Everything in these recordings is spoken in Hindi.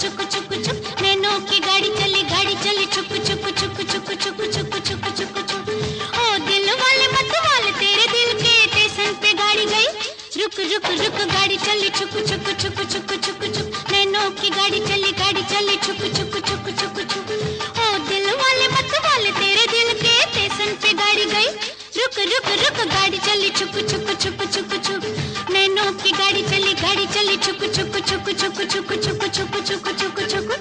चुक चुक चुक नैनों की गाड़ी चली चुक चुक चुक चुक चुक चुक चुक चुक चुक। ओ दिल वाले मत वाले तेरे दिल के स्टेशन पे गाड़ी गई। रुक रुक रुक गाड़ी चली चुक चुक चुक चुक चुक चुक नैनों की गाड़ी चली चुक चुक चुक चुक चुक। ओ दिल वाले मत वाले तेरे दिल के स्टेशन पे गाड़ी गई। रुक रुक रुक गाड़ी चली चुक चुक चुक चुक चुक नैनों की गाड़ी चली चुक चुक चुक चुक चुक चुक चुक चुक चुक चुक।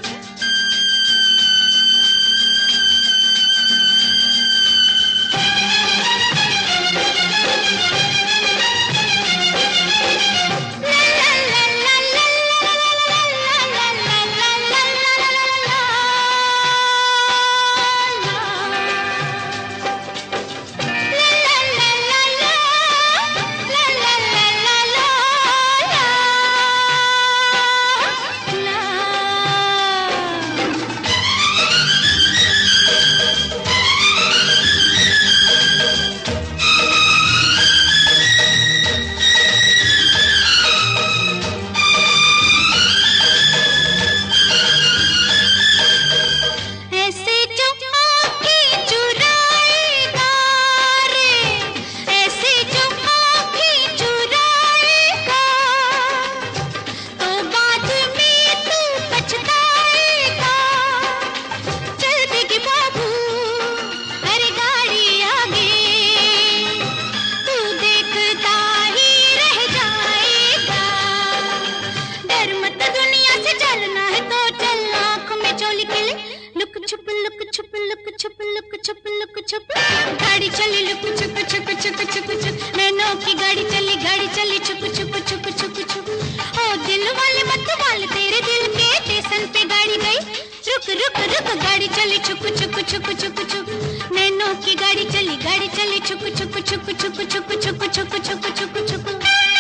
गाड़ी चली लुक छुक छुक छुक छुक छुक नैनों की गाड़ी चली छुक छुक छुक छुक छुक। ओ दिल वाले मत वाले तेरे दिल के स्टेशन पे गाड़ी गई। रुक रुक रुक गाड़ी चली छुक छुक छुक छुक छुक नैनों की गाड़ी चली छुक छुक छुक छुक छुक छुक छुक छुक छुक छुक।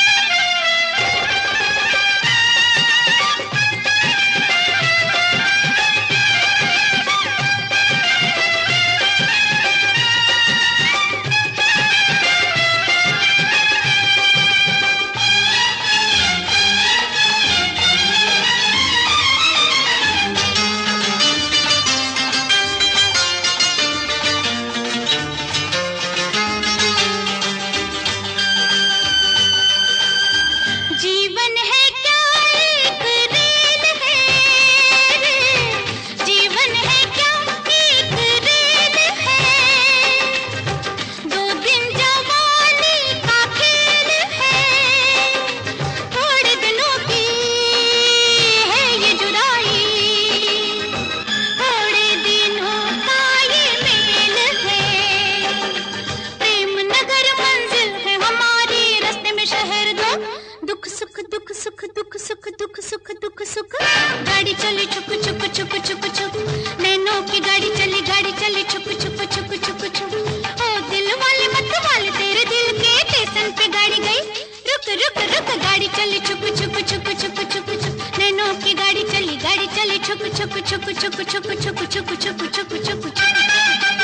जीवन है क्या एक रेल है, जीवन है क्या एक रेल है। 2 दिन जवानी का खेल है, थोड़े दिनों की है ये जुदाई, थोड़े दिनों का ये मेल है। प्रेम नगर मंजिल है हमारी, रास्ते में शहर दो, दुख सुख दुख सुख दुख सुख दुख सुख दुख सुख। गाड़ी चली चुक चुक चुक चुक चुक नैनों की गाड़ी चली छुक छुक छुक छुक छुक। ओ दिल वाले मत वाले तेरे दिल के स्टेशन पे गाड़ी गई। रुक रुक रुक गाड़ी चली छुक छुक छुक छुक छुक छुक नैनों की गाड़ी चली छुक छुक छुक छुक छुक छुक छुक छुक छुक छुक छुक।